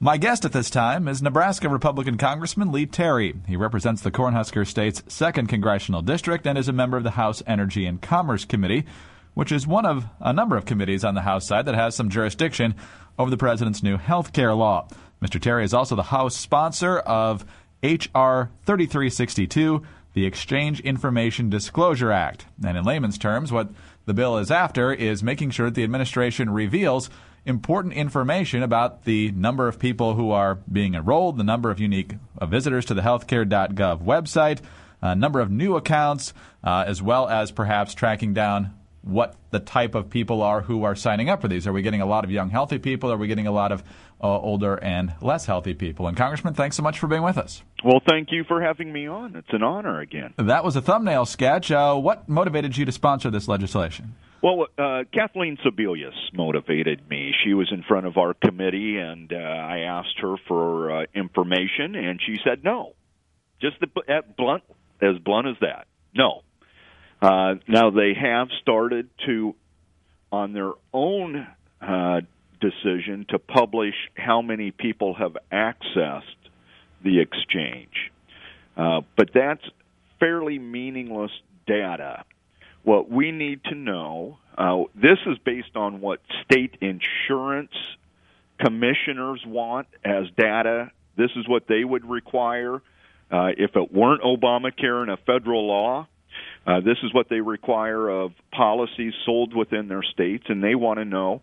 My guest at this time is Nebraska Republican Congressman Lee Terry. He represents the Cornhusker State's 2nd Congressional District and is a member of the House Energy and Commerce Committee, which is one of a number of committees on the House side that has some jurisdiction over the president's new health care law. Mr. Terry is also the House sponsor of H.R. 3362, the Exchange Information Disclosure Act. And in layman's terms, what the bill is after is making sure that the administration reveals important information about the number of people who are being enrolled, the number of unique visitors to the healthcare.gov website, number of new accounts, as well as perhaps tracking down what the type of people are who are signing up for these. Are we getting a lot of young, healthy people? Are we getting a lot of older and less healthy people? And Congressman, thanks so much for being with us. Well, thank you for having me on. It's an honor again. That was a thumbnail sketch. What motivated you to sponsor this legislation? Well, Kathleen Sebelius motivated me. She was in front of our committee, and I asked her for information, and she said no. Just as blunt as that. No. Now, they have started to, on their own decision, to publish how many people have accessed the exchange. But that's fairly meaningless data. What we need to know, this is based on what state insurance commissioners want as data. This is what they would require if it weren't Obamacare and a federal law. This is what they require of policies sold within their states, and they want to know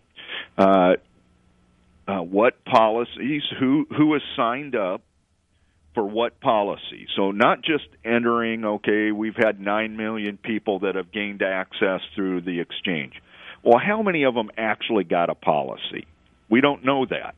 what policies, who has signed up for what policy. So not just entering, okay, we've had 9 million people that have gained access through the exchange. Well, how many of them actually got a policy? We don't know that.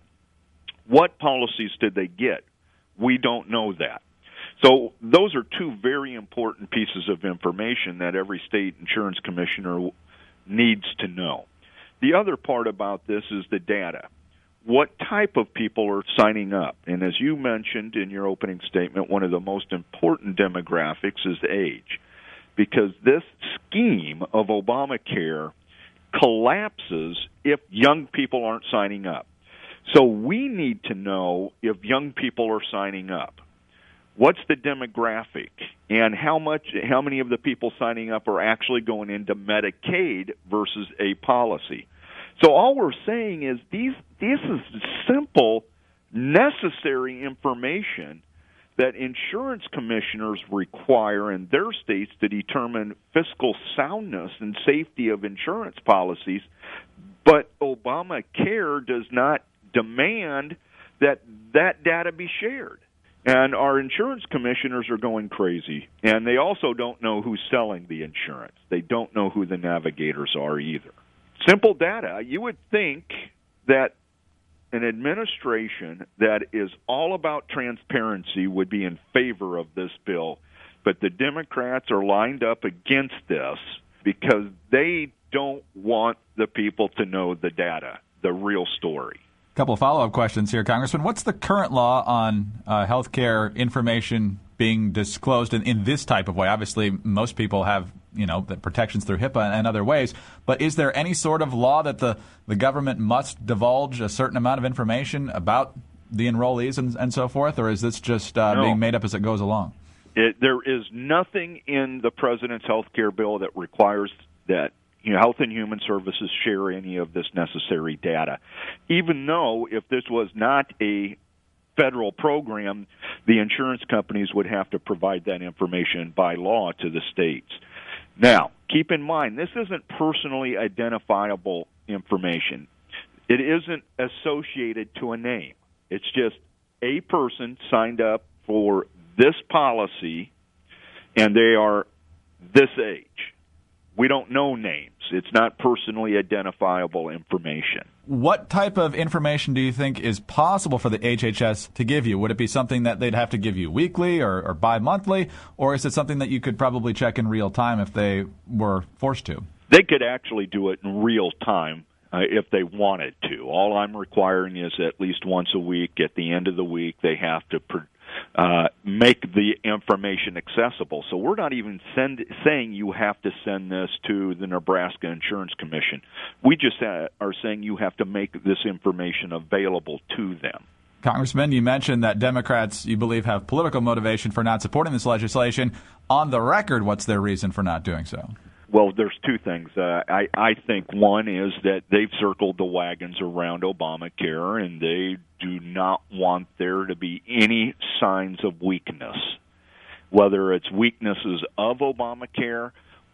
What policies did they get? We don't know that. So those are two very important pieces of information that every state insurance commissioner needs to know. The other part about this is the data. What type of people are signing up? And as you mentioned in your opening statement, one of the most important demographics is age, because this scheme of Obamacare collapses if young people aren't signing up. So we need to know if young people are signing up. What's the demographic, and how many of the people signing up are actually going into Medicaid versus a policy? So all we're saying is this is simple, necessary information that insurance commissioners require in their states to determine fiscal soundness and safety of insurance policies, but Obamacare does not demand that data be shared. And our insurance commissioners are going crazy, and they also don't know who's selling the insurance. They don't know who the navigators are either. Simple data. You would think that an administration that is all about transparency would be in favor of this bill, but the Democrats are lined up against this because they don't want the people to know the data, the real story. A couple of follow-up questions here, Congressman. What's the current law on health care information being disclosed in this type of way? Obviously, most people have, the protections through HIPAA and other ways, but is there any sort of law that the government must divulge a certain amount of information about the enrollees and so forth, or is this just being made up as it goes along? There is nothing in the President's health care bill that requires that Health and Human Services share any of this necessary data, even though if this was not a federal program, the insurance companies would have to provide that information by law to the states. Now, keep in mind, this isn't personally identifiable information. It isn't associated to a name. It's just a person signed up for this policy, and they are this age. We don't know names. It's not personally identifiable information. What type of information do you think is possible for the HHS to give you? Would it be something that they'd have to give you weekly or bi-monthly, or is it something that you could probably check in real time if they were forced to? They could actually do it in real time if they wanted to. All I'm requiring is at least once a week, at the end of the week, they have to make the information accessible. So we're not even saying you have to send this to the Nebraska Insurance Commission. We just are saying you have to make this information available to them. Congressman, you mentioned that Democrats, you believe, have political motivation for not supporting this legislation. On the record, what's their reason for not doing so? Well, there's two things. I think one is that they've circled the wagons around Obamacare, and they do not want there to be any signs of weakness, whether it's weaknesses of Obamacare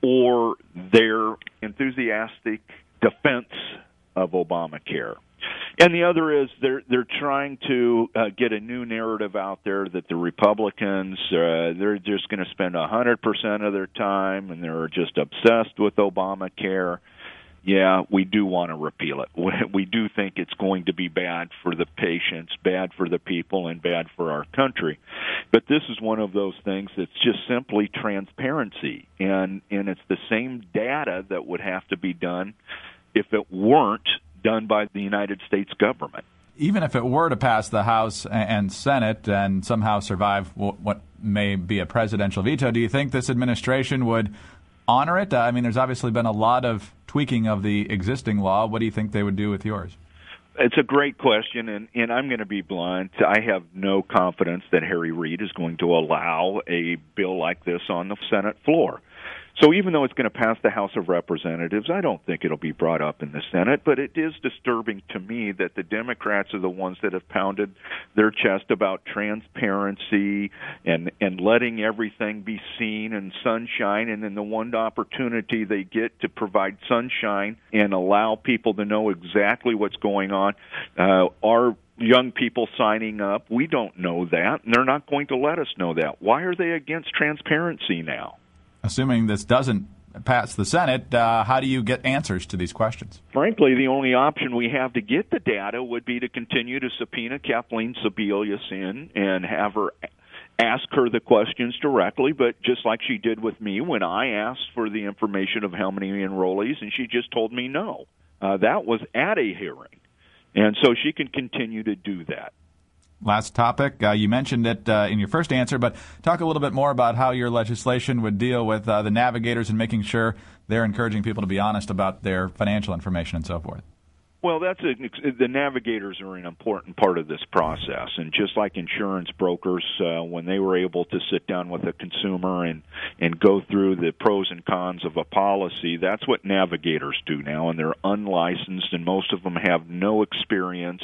or their enthusiastic defense of Obamacare. And the other is they're trying to get a new narrative out there that the Republicans, they're just going to spend 100% of their time and they're just obsessed with Obamacare. Yeah, we do want to repeal it. We do think it's going to be bad for the patients, bad for the people, and bad for our country. But this is one of those things that's just simply transparency, and it's the same data that would have to be done if it weren't done by the United States government. Even if it were to pass the House and Senate and somehow survive what may be a presidential veto, do you think this administration would honor it? I mean, there's obviously been a lot of tweaking of the existing law. What do you think they would do with yours? It's a great question, and I'm going to be blunt. I have no confidence that Harry Reid is going to allow a bill like this on the Senate floor. So even though it's going to pass the House of Representatives, I don't think it'll be brought up in the Senate, but it is disturbing to me that the Democrats are the ones that have pounded their chest about transparency and letting everything be seen and sunshine, and then the one opportunity they get to provide sunshine and allow people to know exactly what's going on are young people signing up. We don't know that, and they're not going to let us know that. Why are they against transparency now? Assuming this doesn't pass the Senate, how do you get answers to these questions? Frankly, the only option we have to get the data would be to continue to subpoena Kathleen Sebelius in and have her ask her the questions directly, but just like she did with me when I asked for the information of how many enrollees, and she just told me no. That was at a hearing, and so she can continue to do that. Last topic, you mentioned it in your first answer, but talk a little bit more about how your legislation would deal with the navigators and making sure they're encouraging people to be honest about their financial information and so forth. Well, the navigators are an important part of this process, and just like insurance brokers, when they were able to sit down with a consumer and go through the pros and cons of a policy, that's what navigators do now, and they're unlicensed, and most of them have no experience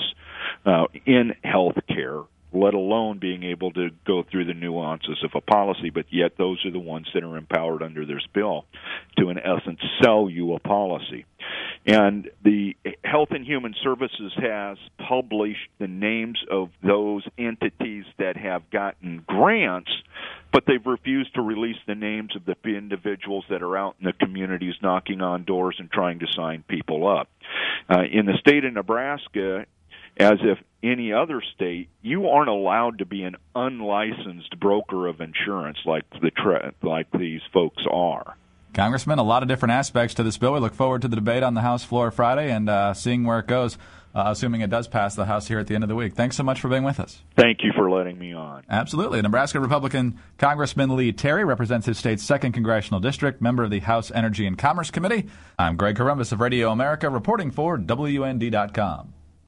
in health care, let alone being able to go through the nuances of a policy, but yet those are the ones that are empowered under this bill to, in essence, sell you a policy. And the Health and Human Services has published the names of those entities that have gotten grants, but they've refused to release the names of the individuals that are out in the communities knocking on doors and trying to sign people up. In the state of Nebraska, as if any other state, you aren't allowed to be an unlicensed broker of insurance like these folks are. Congressman, a lot of different aspects to this bill. We look forward to the debate on the House floor Friday and seeing where it goes, assuming it does pass the House here at the end of the week. Thanks so much for being with us. Thank you for letting me on. Absolutely. Nebraska Republican Congressman Lee Terry represents his state's 2nd Congressional District, member of the House Energy and Commerce Committee. I'm Greg Corombos of Radio America, reporting for WND.com.